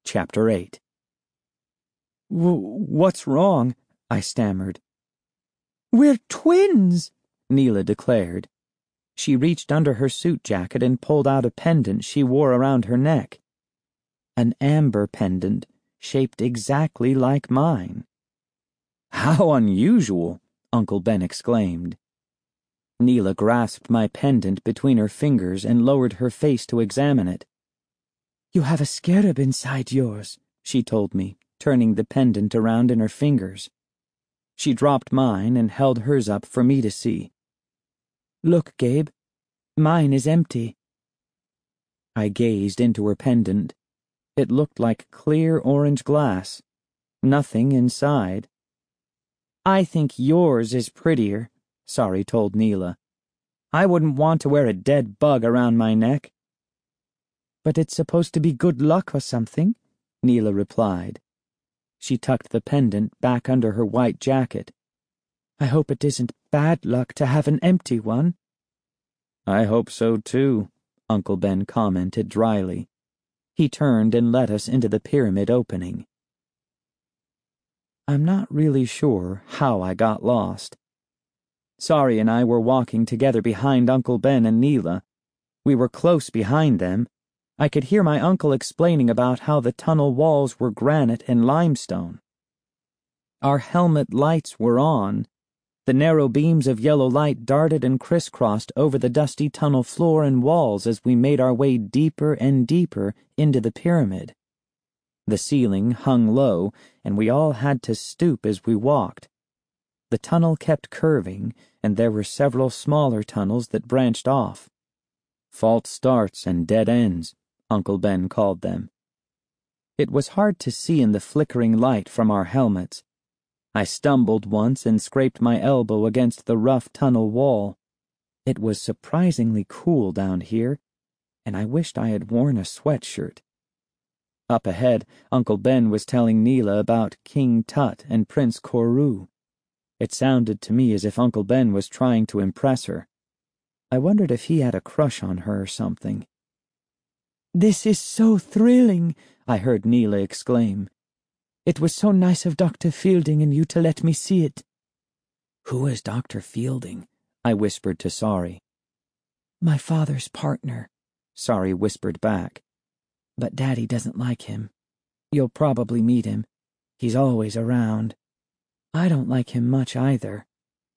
Chapter 8. What's wrong? I stammered. We're twins, Neela declared. She reached under her suit jacket and pulled out a pendant she wore around her neck. An amber pendant, shaped exactly like mine. How unusual, Uncle Ben exclaimed. Neela grasped my pendant between her fingers and lowered her face to examine it. You have a scarab inside yours, she told me, turning the pendant around in her fingers. She dropped mine and held hers up for me to see. Look, Gabe, mine is empty. I gazed into her pendant. It looked like clear orange glass. Nothing inside. I think yours is prettier, Sari told Neela. I wouldn't want to wear a dead bug around my neck. But it's supposed to be good luck or something, Neela replied. She tucked the pendant back under her white jacket. I hope it isn't bad luck to have an empty one. I hope so too, Uncle Ben commented dryly. He turned and led us into the pyramid opening. I'm not really sure how I got lost. Sari and I were walking together behind Uncle Ben and Neela. We were close behind them. I could hear my uncle explaining about how the tunnel walls were granite and limestone. Our helmet lights were on. The narrow beams of yellow light darted and crisscrossed over the dusty tunnel floor and walls as we made our way deeper and deeper into the pyramid. The ceiling hung low, and we all had to stoop as we walked. The tunnel kept curving, and there were several smaller tunnels that branched off. False starts and dead ends, Uncle Ben called them. It was hard to see in the flickering light from our helmets. I stumbled once and scraped my elbow against the rough tunnel wall. It was surprisingly cool down here, and I wished I had worn a sweatshirt. Up ahead, Uncle Ben was telling Neela about King Tut and Prince Koru. It sounded to me as if Uncle Ben was trying to impress her. I wondered if he had a crush on her or something. This is so thrilling, I heard Neela exclaim. It was so nice of Dr. Fielding and you to let me see it. Who is Dr. Fielding? I whispered to Sari. My father's partner, Sari whispered back. But Daddy doesn't like him. You'll probably meet him. He's always around. I don't like him much either.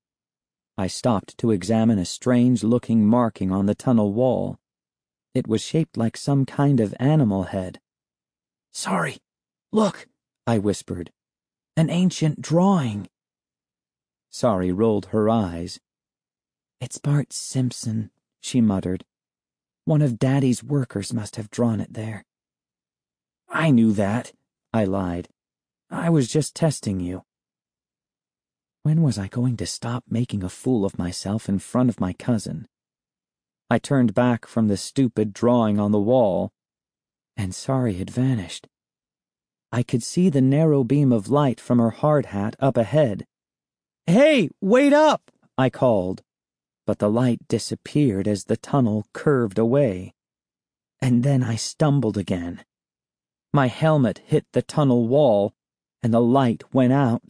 I stopped to examine a strange-looking marking on the tunnel wall. It was shaped like some kind of animal head. Sari, look, I whispered. An ancient drawing. Sari rolled her eyes. It's Bart Simpson, she muttered. One of Daddy's workers must have drawn it there. I knew that, I lied. I was just testing you. When was I going to stop making a fool of myself in front of my cousin? I turned back from the stupid drawing on the wall, and Sari had vanished. I could see the narrow beam of light from her hard hat up ahead. Hey, wait up, I called, but the light disappeared as the tunnel curved away. And then I stumbled again. My helmet hit the tunnel wall, and the light went out.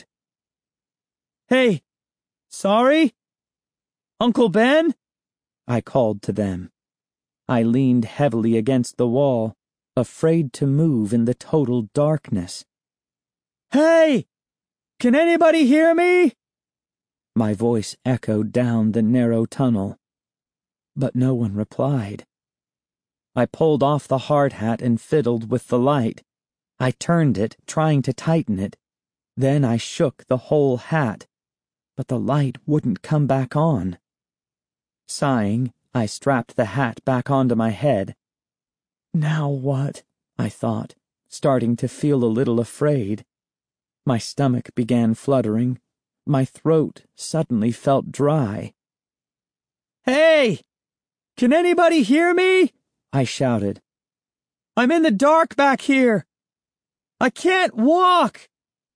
Hey, Sari? Uncle Ben? I called to them. I leaned heavily against the wall, afraid to move in the total darkness. Hey! Can anybody hear me? My voice echoed down the narrow tunnel, but no one replied. I pulled off the hard hat and fiddled with the light. I turned it, trying to tighten it. Then I shook the whole hat, but the light wouldn't come back on. Sighing, I strapped the hat back onto my head. Now what? I thought, starting to feel a little afraid. My stomach began fluttering. My throat suddenly felt dry. Hey! Can anybody hear me? I shouted. I'm in the dark back here. I can't walk.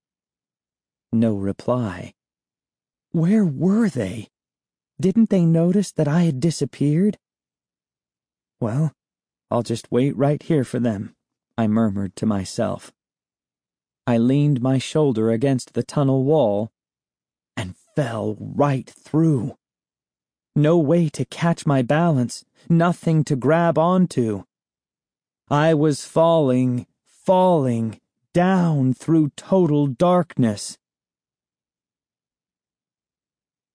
No reply. Where were they? Didn't they notice that I had disappeared? Well, I'll just wait right here for them, I murmured to myself. I leaned my shoulder against the tunnel wall and fell right through. No way to catch my balance, nothing to grab onto. I was falling down through total darkness.